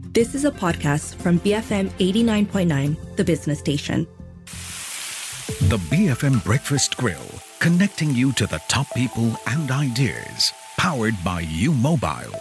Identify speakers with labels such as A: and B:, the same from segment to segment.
A: This is a podcast from BFM 89.9, the business station.
B: The BFM Breakfast Grill, connecting you to the top people and ideas. Powered by U Mobile.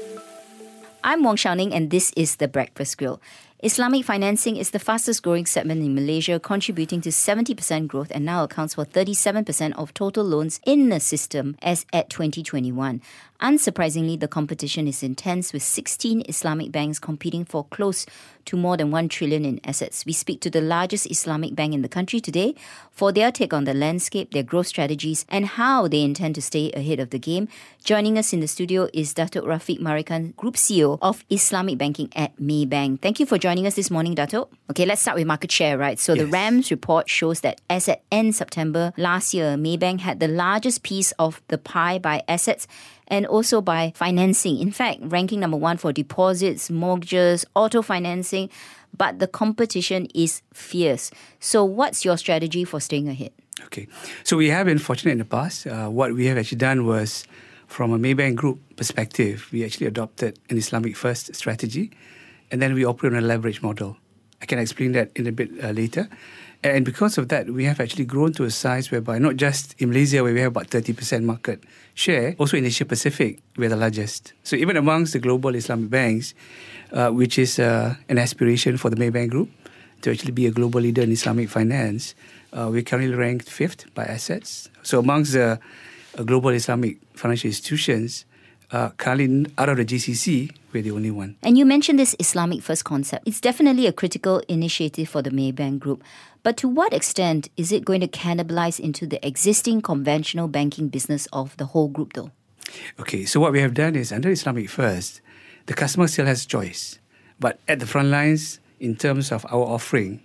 C: I'm Wong Xiaoning and this is The Breakfast Grill. Islamic financing is the fastest growing segment in Malaysia, contributing to 70% growth and now accounts for 37% of total loans in the system as at 2021. Unsurprisingly, the competition is intense with 16 Islamic banks competing for close to more than 1 trillion in assets. We speak to the largest Islamic bank in the country today for their take on the landscape, their growth strategies and how they intend to stay ahead of the game. Joining us in the studio is Datuk Rafiq Marikan, Group CEO of Islamic Banking at Maybank. Thank you for joining us this morning, Datuk. Okay, let's start with market share, right? So The RAMS report shows that as at end September last year, Maybank had the largest piece of the pie by assets and also by financing. In fact, ranking number 1 for deposits, mortgages, auto financing, but the competition is fierce. So what's your strategy for staying ahead?
D: Okay, so we have been fortunate in the past. What we have actually done was, from a Maybank Group perspective, we actually adopted an Islamic first strategy, and then we operate on a leverage model. I can explain that in a bit later. And because of that, we have actually grown to a size whereby not just in Malaysia, where we have about 30% market share, also in Asia Pacific, we're the largest. So even amongst the global Islamic banks, which is an aspiration for the Maybank Group to actually be a global leader in Islamic finance, we're currently ranked 5th by assets. So amongst the global Islamic financial institutions, currently out of the GCC, we're the only one.
C: And you mentioned this Islamic first concept. It's definitely a critical initiative for the Maybank Group. But to what extent is it going to cannibalize into the existing conventional banking business of the whole group though?
D: Okay, so what we have done is under Islamic First, the customer still has choice. But at the front lines, in terms of our offering,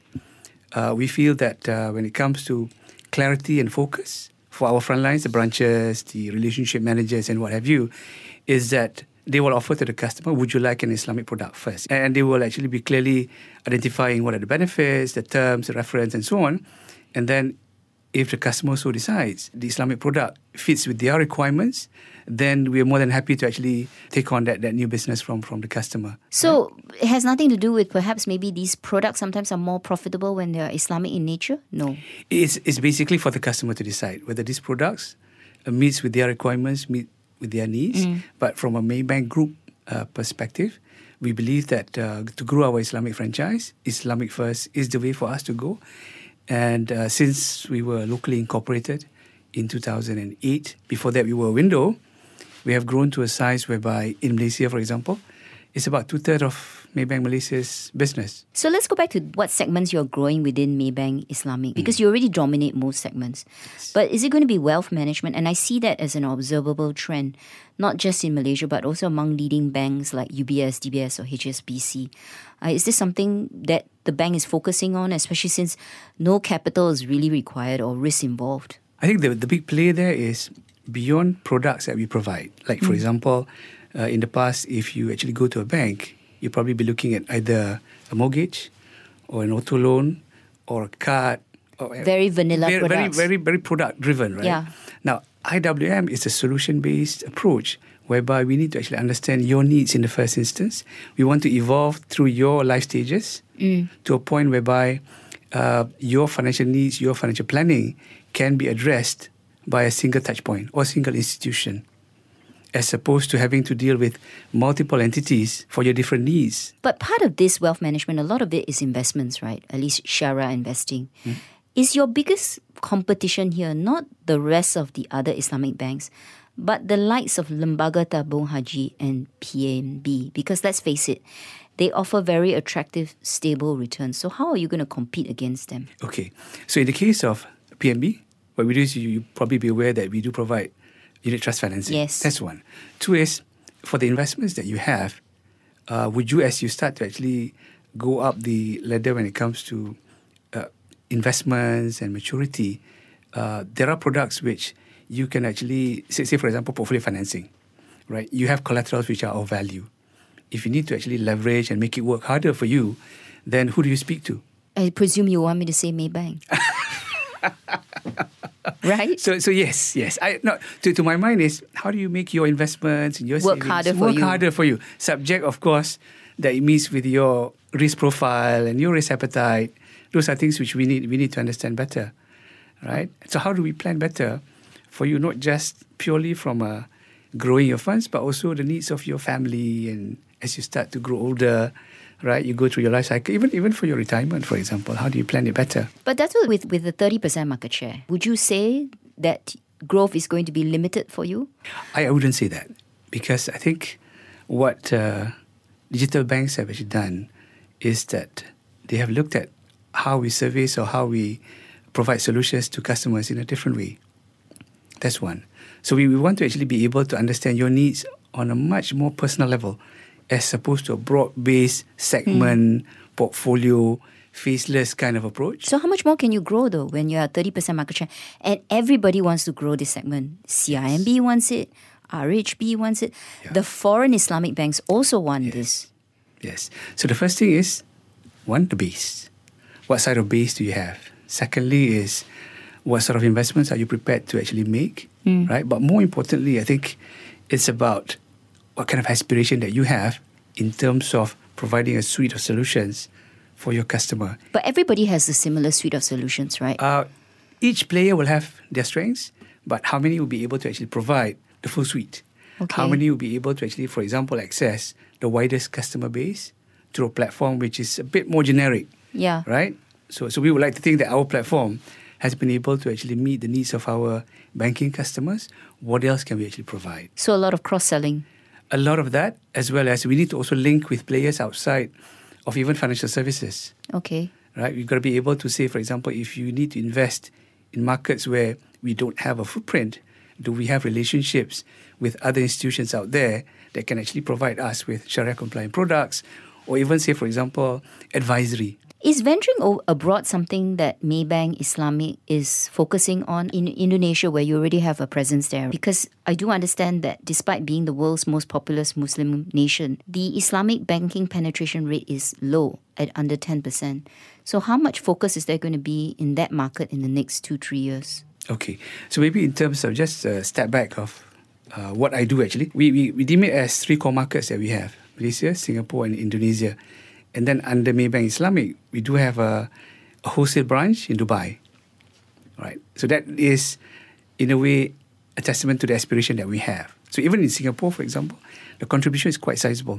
D: we feel that when it comes to clarity and focus for our front lines, the branches, the relationship managers and what have you, is that they will offer to the customer, would you like an Islamic product first? And they will actually be clearly identifying what are the benefits, the terms, the reference and so on. And then if the customer so decides the Islamic product fits with their requirements, then we are more than happy to actually take on that new business from the customer.
C: So it has nothing to do with perhaps maybe these products sometimes are more profitable when they are Islamic in nature? No.
D: It's basically for the customer to decide whether these products meets with their requirements, meet with their needs. But from a Maybank Group perspective, we believe that to grow our Islamic franchise, Islamic First is the way for us to go. And since we were locally incorporated in 2008, before that we were a window, we have grown to a size whereby in Malaysia, for example, it's about 2/3 of Maybank Malaysia's business.
C: So let's go back to what segments you're growing within Maybank Islamic, because you already dominate most segments.
D: Yes.
C: But is it going to be wealth management? And I see that as an observable trend, not just in Malaysia, but also among leading banks like UBS, DBS or HSBC. Is this something that the bank is focusing on, especially since no capital is really required or risk involved?
D: I think the big play there is beyond products that we provide. Like, for example, in the past, if you actually go to a bank, you'll probably be looking at either a mortgage or an auto loan or a card. Or
C: Very vanilla products.
D: Very product driven, right?
C: Yeah.
D: Now, IWM is a solution-based approach whereby we need to actually understand your needs in the first instance. We want to evolve through your life stages to a point whereby your financial needs, your financial planning can be addressed by a single touch point or single institution, as opposed to having to deal with multiple entities for your different needs.
C: But part of this wealth management, a lot of it is investments, right? At least Shara investing. Is your biggest competition here not the rest of the other Islamic banks, but the likes of Lembaga Tabung Haji and PNB? Because let's face it, they offer very attractive, stable returns. So how are you going to compete against them?
D: Okay. So in the case of PNB, what we do is you probably be aware that we do provide unit trust financing.
C: Yes.
D: That's one. Two is, for the investments that you have, would you, as you start to actually go up the ladder when it comes to investments and maturity, there are products which you can actually, say for example, portfolio financing, right? You have collaterals which are of value. If you need to actually leverage and make it work harder for you, then who do you speak to?
C: I presume you want me to say Maybank. Right?
D: So yes. To my mind is, how do you make your investments and your
C: Work
D: savings
C: harder for you.
D: harder for you? Subject, of course, that it meets with your risk profile and your risk appetite. Those are things which we need to understand better, right? So how do we plan better for you, not just purely from growing your funds, but also the needs of your family, and as you start to grow older, right? You go through your life cycle, even for your retirement, for example. How do you plan it better?
C: But that's with the 30% market share. Would you say that growth is going to be limited for you?
D: I wouldn't say that, because I think what digital banks have actually done is that they have looked at how we service or how we provide solutions to customers in a different way. That's one. So we want to actually be able to understand your needs on a much more personal level, as opposed to a broad-based segment, portfolio, faceless kind of approach.
C: So how much more can you grow though when you're at 30% market share and everybody wants to grow this segment? CIMB wants it, RHB wants it.
D: Yeah.
C: The foreign Islamic banks also want this.
D: Yes. So the first thing is, one, the base. What side of base do you have? Secondly is, what sort of investments are you prepared to actually make, right? But more importantly, I think it's about what kind of aspiration that you have in terms of providing a suite of solutions for your customer.
C: But everybody has a similar suite of solutions, right?
D: Each player will have their strengths, but how many will be able to actually provide the full suite?
C: Okay.
D: How many will be able to actually, for example, access the widest customer base through a platform which is a bit more generic,
C: Yeah.
D: right? So we would like to think that our platform has been able to actually meet the needs of our banking customers. What else can we actually provide?
C: So a lot of cross-selling.
D: A lot of that, as well as we need to also link with players outside of even financial services,
C: Okay.
D: right? We've got to be able to say, for example, if you need to invest in markets where we don't have a footprint, do we have relationships with other institutions out there that can actually provide us with Sharia-compliant products, or even, say, for example, advisory?
C: Is venturing abroad something that Maybank Islamic is focusing on in Indonesia, where you already have a presence there? Because I do understand that despite being the world's most populous Muslim nation, the Islamic banking penetration rate is low at under 10%. So how much focus is there going to be in that market in the next 2-3 years?
D: Okay, so maybe in terms of just a step back of what I do actually, we deem it as 3 core markets that we have: Malaysia, Singapore and Indonesia. And then under Maybank Islamic, we do have a wholesale branch in Dubai, right? So that is, in a way, a testament to the aspiration that we have. So even in Singapore, for example, the contribution is quite sizable.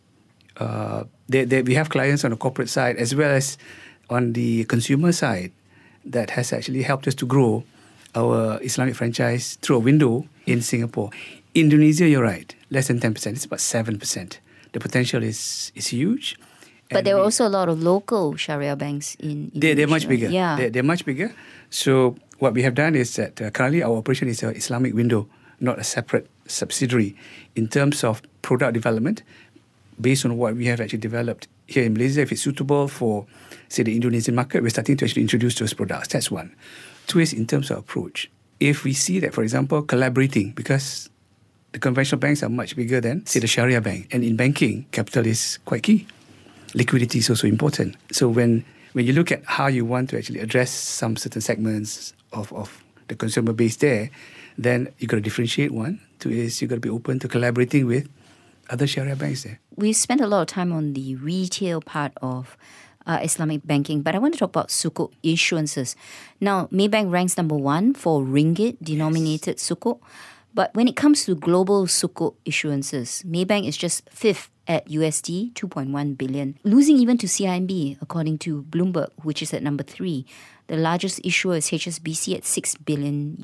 D: We have clients on the corporate side as well as on the consumer side that has actually helped us to grow our Islamic franchise through a window in Singapore. Indonesia, you're right, less than 10%. It's about 7%. The potential is huge.
C: But there are also a lot of local Sharia banks in Indonesia.
D: They're much bigger.
C: Yeah.
D: They're much bigger. So what we have done is that currently our operation is an Islamic window, not a separate subsidiary. In terms of product development, based on what we have actually developed here in Malaysia, if it's suitable for, say, the Indonesian market, we're starting to actually introduce those products. That's one. 2 is in terms of approach. If we see that, for example, collaborating, because the conventional banks are much bigger than, say, the Sharia bank. And in banking, capital is quite key. Liquidity is also important. So when you look at how you want to actually address some certain segments of the consumer base there, then you've got to differentiate. 1. 2 is you've got to be open to collaborating with other Sharia banks there.
C: We spent a lot of time on the retail part of Islamic banking, but I want to talk about sukuk issuances. Now, Maybank ranks number 1 for ringgit-denominated sukuk. But when it comes to global sukuk issuances, Maybank is just 5th at USD 2.1 billion, losing even to CIMB, according to Bloomberg, which is at number 3. The largest issuer is HSBC at $6 billion.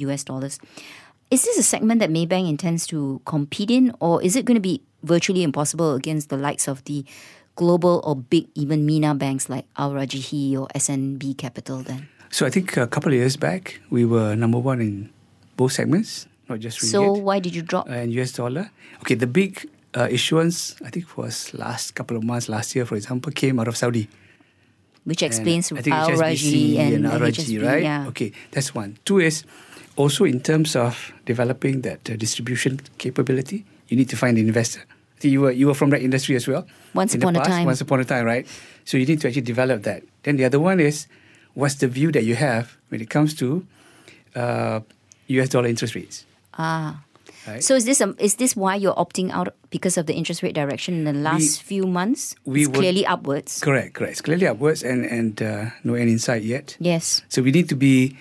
C: Is this a segment that Maybank intends to compete in, or is it going to be virtually impossible against the likes of the global or big, even MENA banks like Al Rajihi or SNB Capital then?
D: So I think a couple of years back, we were number 1 in both segments, not just ringgit.
C: So why did you drop?
D: And US dollar. Okay, the big issuance, I think was last couple of months, last year, for example, came out of Saudi.
C: Which explains
D: I think
C: Al Rajihi and
D: Al Rajihi,
C: HSBC,
D: right?
C: yeah.
D: Okay, that's 1. 2 is also in terms of developing that distribution capability, you need to find an investor. I think you were from that industry as well.
C: Once upon a time,
D: right? So you need to actually develop that. Then the other one is, what's the view that you have when it comes to US dollar interest rates? Right?
C: So is this why you're opting out because of the interest rate direction in the last few months? It's clearly upwards.
D: Correct. It's clearly upwards and no end in sight yet.
C: Yes.
D: So we need to be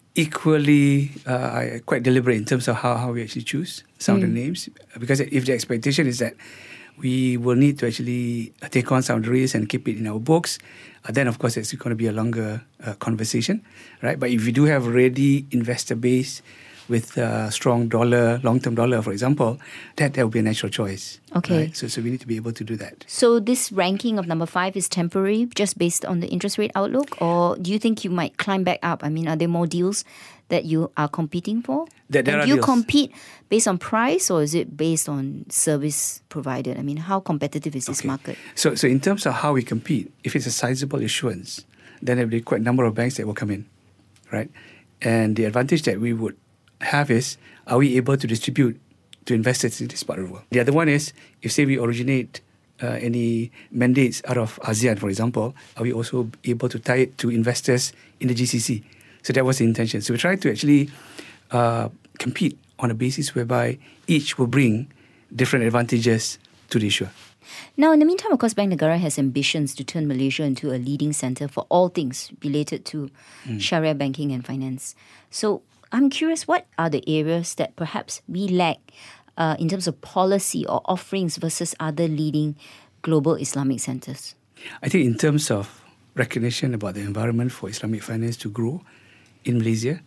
D: equally quite deliberate in terms of how we actually choose some of the names, because if the expectation is that we will need to actually take on some of the risk and keep it in our books, then of course it's going to be a longer conversation, right? But if we do have already investor base with strong dollar, long-term dollar, for example, that will be a natural choice.
C: Okay.
D: Right? So we need to be able to do that.
C: So this ranking of number 5 is temporary, just based on the interest rate outlook, or do you think you might climb back up? I mean, are there more deals that you are competing for?
D: There
C: and
D: are
C: do you
D: deals.
C: compete based on price, or is it based on service provided? I mean, how competitive is this market?
D: So in terms of how we compete, if it's a sizable issuance, then there will be quite a number of banks that will come in, right? And the advantage that we would have is, are we able to distribute to investors in this part of the world? The other one is, if say we originate any mandates out of ASEAN, for example, are we also able to tie it to investors in the GCC? So that was the intention. So we tried to actually compete on a basis whereby each will bring different advantages to the issuer.
C: Now, in the meantime, of course, Bank Negara has ambitions to turn Malaysia into a leading centre for all things related to Sharia banking and finance. So I'm curious, what are the areas that perhaps we lack in terms of policy or offerings versus other leading global Islamic centres?
D: I think in terms of recognition about the environment for Islamic finance to grow in Malaysia,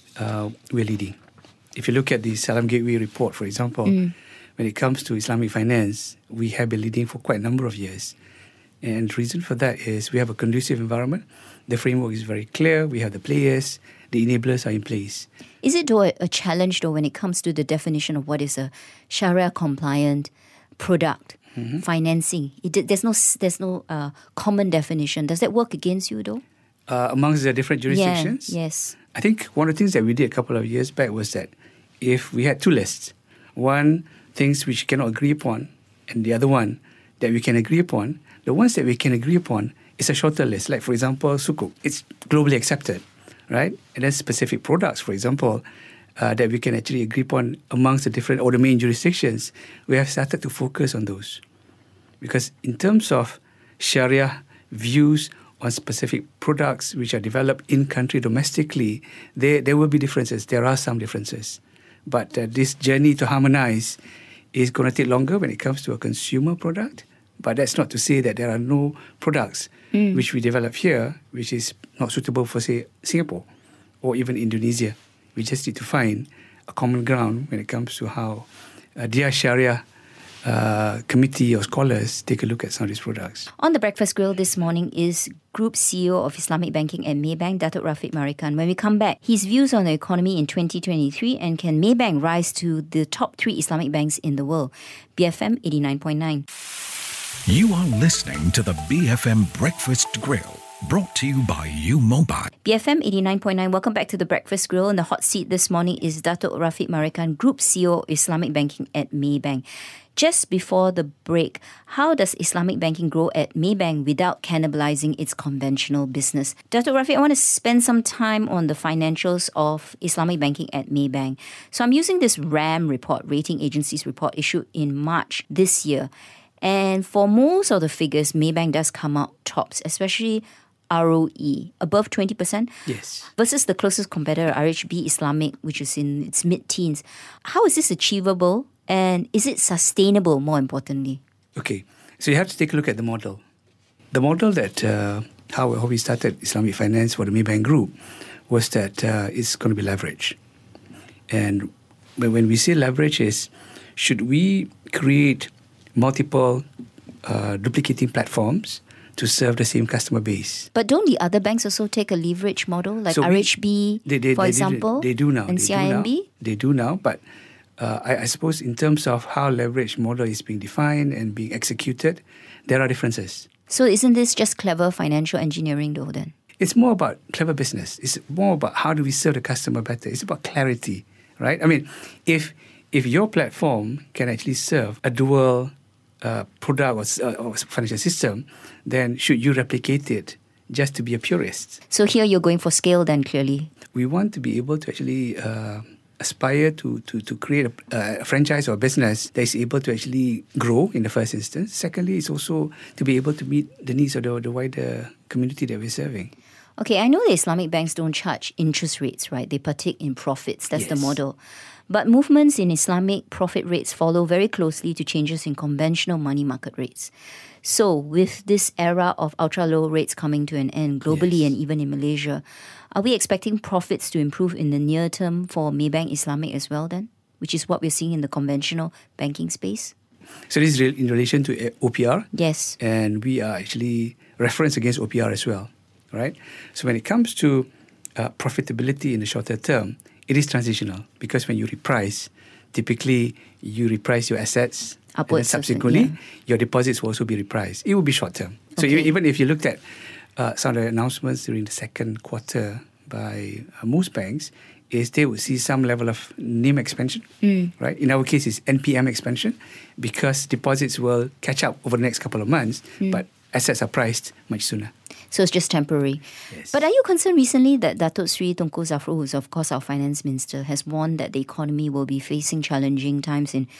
D: we're leading. If you look at the Salam Gateway report, for example, when it comes to Islamic finance, we have been leading for quite a number of years. And the reason for that is we have a conducive environment. The framework is very clear. We have the players. The enablers are in place.
C: Is it though a challenge though when it comes to the definition of what is a Sharia compliant product financing? There's no common definition. Does that work against you though?
D: Amongst the different jurisdictions?
C: Yeah, yes.
D: I think one of the things that we did a couple of years back was that if we had two lists, one, things which you cannot agree upon, and the other one that we can agree upon, the ones that we can agree upon is a shorter list. Like, for example, Sukuk. It's globally accepted, right? And then specific products, for example, that we can actually agree upon amongst the different or the main jurisdictions, we have started to focus on those. Because in terms of Sharia views on specific products which are developed in-country domestically, there will be differences. There are some differences. But this journey to harmonize is going to take longer when it comes to a consumer product. But that's not to say that there are no products which we develop here which is not suitable for, say, Singapore or even Indonesia. We just need to find a common ground when it comes to how their Sharia committee or scholars take a look at some of these products.
C: On the Breakfast Grill this morning is Group CEO of Islamic Banking at Maybank, Datuk Rafiq Marikan. When we come back, his views on the economy in 2023 and can Maybank rise to the top 3 Islamic banks in the world? BFM 89.9.
B: You are listening to the BFM Breakfast Grill, brought to you by U-Mobile.
C: BFM 89.9, welcome back to the Breakfast Grill. In the hot seat this morning is Datuk Rafiq Marikan, Group CEO of Islamic Banking at Maybank. Just before the break, how does Islamic banking grow at Maybank without cannibalizing its conventional business? Datuk Rafiq, I want to spend some time on the financials of Islamic banking at Maybank. So I'm using this RAM report, rating agencies report, issued in March this year. And for most of the figures, Maybank does come out tops, especially ROE, above 20%.
D: Yes.
C: Versus the closest competitor, RHB Islamic, which is in its mid-teens. How is this achievable? And is it sustainable, more importantly?
D: Okay, so you have to take a look at the model. The model that how we started Islamic finance for the Maybank Group was that it's going to be leverage. And when we say leverage is, should we create multiple duplicating platforms to serve the same customer base?
C: But don't the other banks also take a leverage model, like so RHB, for example?
D: They do now.
C: And CIMB?
D: They do now, but I suppose in terms of how leverage model is being defined and being executed, there are differences.
C: So isn't this just clever financial engineering though then?
D: It's more about clever business. It's more about how do we serve the customer better. It's about clarity, right? I mean, if your platform can actually serve a dual product or financial system, then should you replicate it just to be a purist?
C: So here you're going for scale then, clearly.
D: We want to be able to actually aspire to create a franchise or a business that is able to actually grow in the first instance. Secondly, it's also to be able to meet the needs of the wider community that we're serving.
C: Okay, I know the Islamic banks don't charge interest rates, right? They partake in profits. That's the
D: Yes.
C: model. But movements in Islamic profit rates follow very closely to changes in conventional money market rates. So, with this era of ultra-low rates coming to an end globally and even in Malaysia, are we expecting profits to improve in the near term for Maybank Islamic as well then? Which is what we're seeing in the conventional banking space?
D: So this is in relation to OPR.
C: Yes.
D: And we are actually referenced against OPR as well, right? So when it comes to profitability in the shorter term, it is transitional because when you reprice, typically you reprice your assets
C: Upwards,
D: and then subsequently your deposits will also be repriced. It will be short term. So
C: Okay.
D: even if you looked at some of the announcements during the second quarter by most banks, is they would see some level of NIM expansion, right? In our case, it's NPM expansion because deposits will catch up over the next couple of months, but assets are priced much sooner.
C: So it's just temporary.
D: Yes.
C: But are you concerned recently that Datuk Sri Tunku Zafrul, who's of course our finance minister, has warned that the economy will be facing challenging times in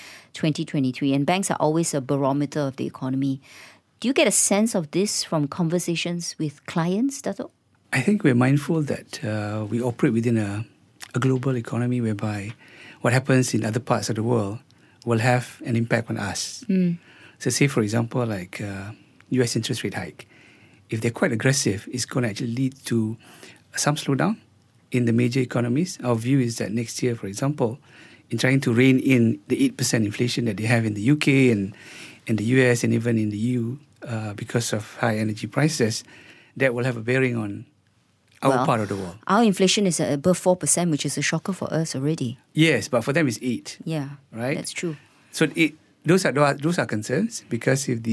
C: 2023 and banks are always a barometer of the economy. Do you get a sense of this from conversations with clients, Datuk?
D: I think we're mindful that we operate within a global economy whereby what happens in other parts of the world will have an impact on us. So say, for example, like US interest rate hike. If they're quite aggressive, it's going to actually lead to some slowdown in the major economies. Our view is that next year, for example, in trying to rein in the 8% inflation that they have in the UK and in the US and even in the EU because of high energy prices, that will have a bearing on our part of the world.
C: Our inflation is above 4%, which is a shocker for us already.
D: Yes, but for them it's 8.
C: Yeah,
D: Right?
C: that's true.
D: So those are concerns because if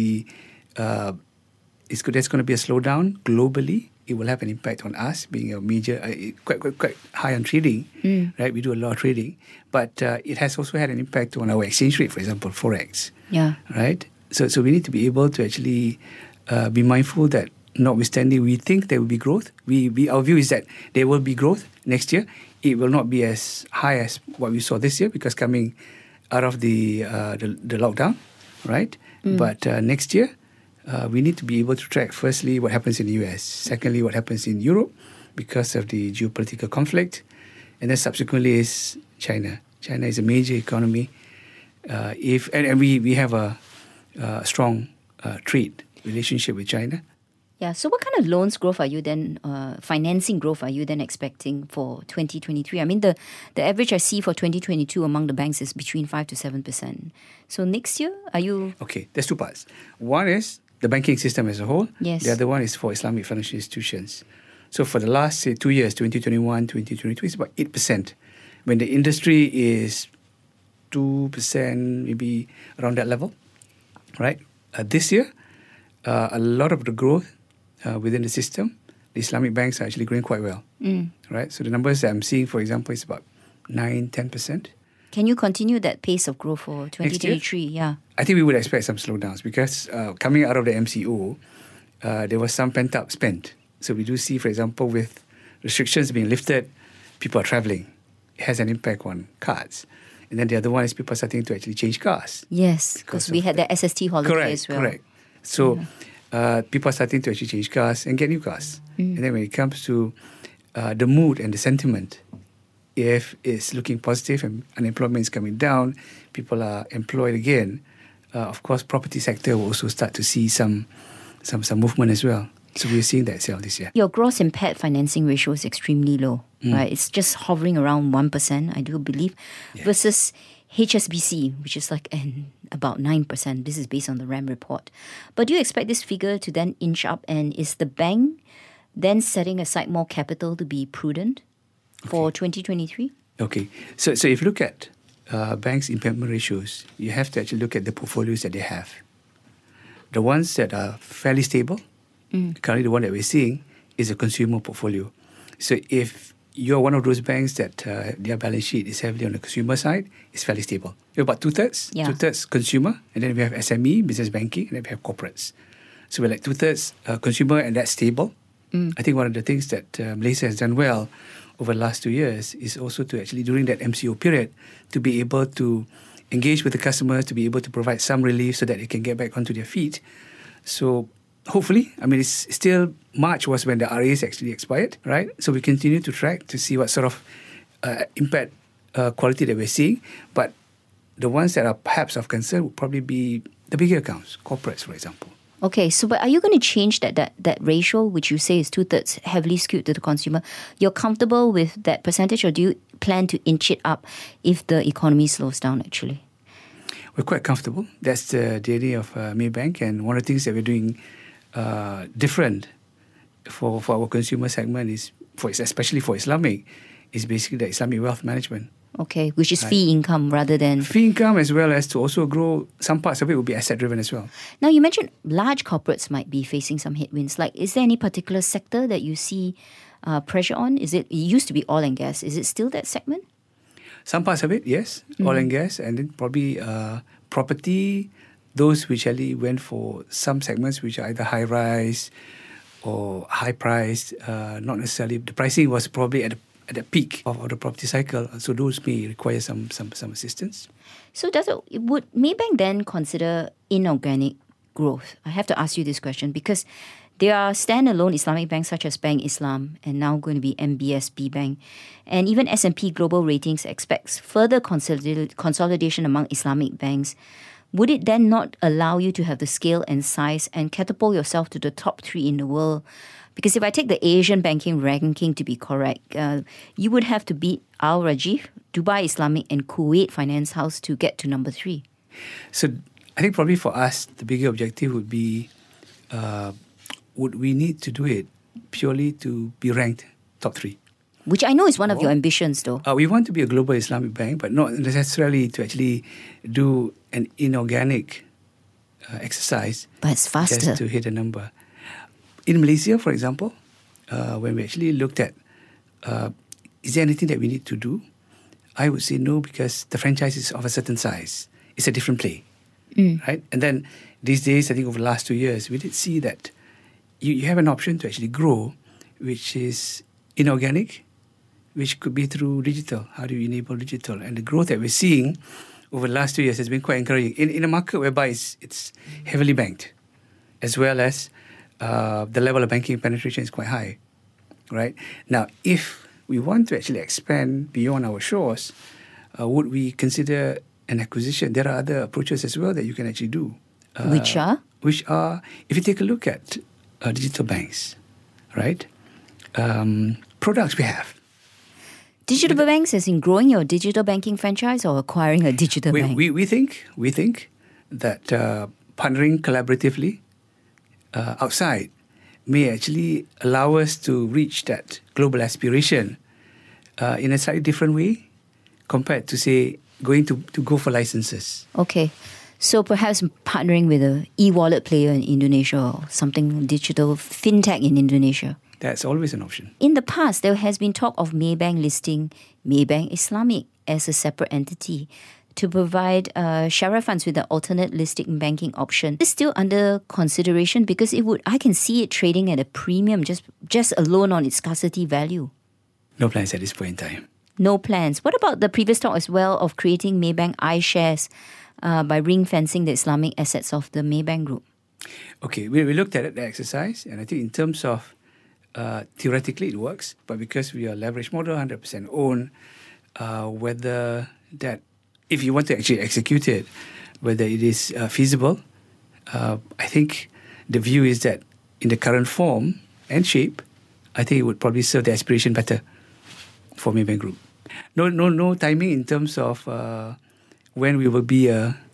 D: there's going to be a slowdown globally, it will have an impact on us being a major, quite high on trading, right? We do a lot of trading, but it has also had an impact on our exchange rate, for example, Forex,
C: Yeah.
D: right? So we need to be able to actually be mindful that notwithstanding we think there will be growth, our view is that there will be growth next year. It will not be as high as what we saw this year because coming out of the lockdown, right? But next year, we need to be able to track, firstly, what happens in the US. Secondly, what happens in Europe because of the geopolitical conflict. And then subsequently is China. China is a major economy. We have a strong trade relationship with China.
C: Yeah, so what kind of loans growth are you then, financing growth are you then expecting for 2023? I mean, the average I see for 2022 among the banks is between 5 to 7%. So next year, are you...
D: Okay, there's two parts. One is the banking system as a whole.
C: Yes.
D: The other one is for Islamic financial institutions. So for the last, say, 2 years, 2021, 2022, it's about 8%. When the industry is 2%, maybe around that level, right? This year, a lot of the growth within the system, the Islamic banks are actually growing quite well, right? So the numbers that I'm seeing, for example, is about 9-10%.
C: Can you continue that pace of growth for 2023? Yeah.
D: I think we would expect some slowdowns because coming out of the MCO, there was some pent-up spend. So we do see, for example, with restrictions being lifted, people are travelling. It has an impact on cards. And then the other one is people starting to actually change cars.
C: Yes, because we had the SST holiday as well.
D: Correct. So people are starting to actually change cars and get new cars. And then when it comes to the mood and the sentiment, if it's looking positive and unemployment is coming down, people are employed again, of course, property sector will also start to see some movement as well. So we're seeing that itself this year.
C: Your gross impaired financing ratio is extremely low, right? It's just hovering around 1%, I do believe, versus HSBC, which is like about 9%. This is based on the RAM report. But do you expect this figure to then inch up? And is the bank then setting aside more capital to be prudent for 2023?
D: Okay. So if you look at banks' impairment ratios, you have to actually look at the portfolios that they have. The ones that are fairly stable, currently the one that we're seeing is a consumer portfolio. So if you're one of those banks that their balance sheet is heavily on the consumer side, it's fairly stable. We're about two-thirds consumer, and then we have SME, business banking, and then we have corporates. So we're like two-thirds consumer, and that's stable. I think one of the things that Malaysia has done well over the last 2 years is also to actually, during that MCO period, to be able to engage with the customers, to be able to provide some relief so that they can get back onto their feet. So hopefully, it's still March was when the RAs actually expired, right? So we continue to track to see what sort of impact quality that we're seeing. But the ones that are perhaps of concern would probably be the bigger accounts, corporates, for example.
C: Okay, so but are you going to change that ratio, which you say is 2/3 heavily skewed to the consumer? You're comfortable with that percentage, or do you plan to inch it up if the economy slows down, actually?
D: We're quite comfortable. That's the DNA of Maybank, and one of the things that we're doing different for our consumer segment is, especially for Islamic, is basically the Islamic wealth management.
C: Okay, which is fee income rather than...
D: Fee income, as well as to also grow, some parts of it will be asset-driven as well.
C: Now, you mentioned large corporates might be facing some headwinds. Like, is there any particular sector that you see pressure on? It used to be oil and gas. Is it still that segment?
D: Some parts of it, yes. Oil and gas, and then probably property, those which actually went for some segments which are either high-rise or high-priced. Not necessarily. The pricing was probably at the peak of the property cycle, so those may require some assistance.
C: So would Maybank then consider inorganic growth? I have to ask you this question because there are standalone Islamic banks such as Bank Islam and now going to be MBSB Bank. And even S&P Global Ratings expects further consolidation among Islamic banks. Would it then not allow you to have the scale and size and catapult yourself to the top 3 in the world? Because if I take the Asian banking ranking to be correct, you would have to beat Al Rajif, Dubai Islamic and Kuwait Finance House to get to number 3.
D: So I think probably for us, the bigger objective would be, would we need to do it purely to be ranked top 3?
C: Which I know is one of your ambitions, though.
D: We want to be a global Islamic bank, but not necessarily to actually do an inorganic exercise.
C: But it's faster.
D: Just to hit a number. In Malaysia, for example, when we actually looked at, is there anything that we need to do? I would say no, because the franchise is of a certain size. It's a different play, right? And then these days, I think over the last 2 years, we did see that you have an option to actually grow, which is inorganic, which could be through digital. How do you enable digital? And the growth that we're seeing over the last 2 years has been quite encouraging. In a market whereby it's heavily banked, as well as the level of banking penetration is quite high, right? Now, if we want to actually expand beyond our shores, would we consider an acquisition? There are other approaches as well that you can actually do.
C: Which are?
D: Which are, if you take a look at digital banks, right? Products we have.
C: Digital banks as in growing your digital banking franchise or acquiring a digital bank?
D: We think that partnering collaboratively outside may actually allow us to reach that global aspiration in a slightly different way compared to, say, going to go for licenses.
C: Okay. So perhaps partnering with an e-wallet player in Indonesia or something digital, fintech in Indonesia.
D: That's always an option.
C: In the past, there has been talk of Maybank listing Maybank Islamic as a separate entity to provide Shara funds with an alternate listing banking option. It's still under consideration because I can see it trading at a premium just alone on its scarcity value.
D: No plans at this point in time.
C: No plans. What about the previous talk as well of creating Maybank iShares by ring-fencing the Islamic assets of the Maybank Group?
D: Okay, we looked at the exercise, and I think in terms of theoretically it works, but because we are a leverage model, 100% owned, whether that, if you want to actually execute it, whether it is feasible, I think the view is that in the current form and shape, I think it would probably serve the aspiration better for Maybank Group. No timing in terms of when we will be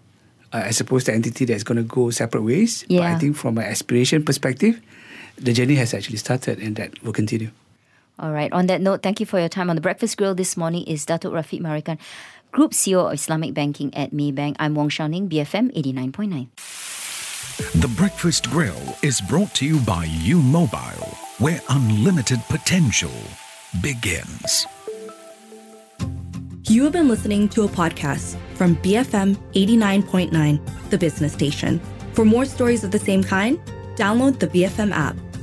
D: I suppose the entity that's going to go separate ways.
C: Yeah.
D: But I think from an aspiration perspective, the journey has actually started and that will continue.
C: All right. On that note, thank you for your time. On the Breakfast Grill this morning is Datuk Rafiq Marikan, Group CEO of Islamic Banking at Maybank. I'm Wong Shao Ning, BFM 89.9.
B: The Breakfast Grill is brought to you by U Mobile, where unlimited potential begins.
A: You have been listening to a podcast from BFM 89.9, the business station. For more stories of the same kind, download the BFM app.